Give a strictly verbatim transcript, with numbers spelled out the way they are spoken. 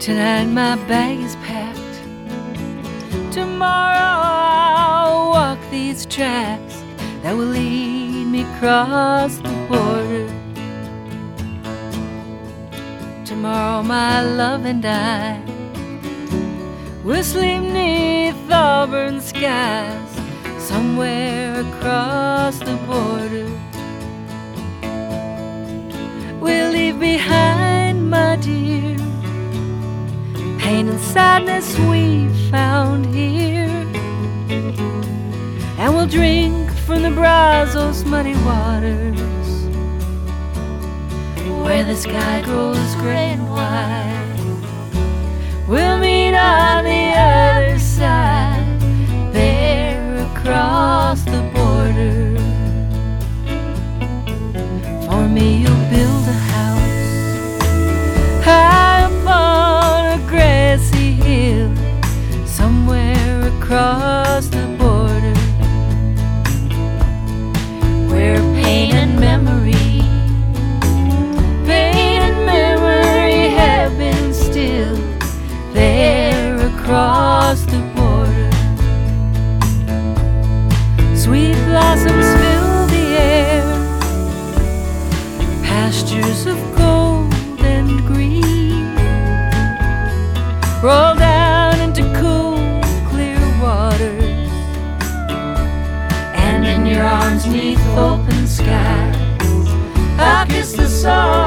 Tonight my bag is packed. Tomorrow I'll walk these tracks that will lead me across the border. Tomorrow my love and I will sleep neath auburn skies somewhere across the border. We'll leave behind, my dear, pain and sadness we found here, and we'll drink from the Brazos muddy waters, where the sky grows gray and white. We'll meet on the other side, there across the border. For me you'll build a house high upon a grassy hill somewhere across the border, where pain and memory, pain and memory have been still, there across the border. Sweet blossoms fill the air, pastures of gold and green roll down into cool, clear waters, and in your arms neath open skies I'll kiss the soul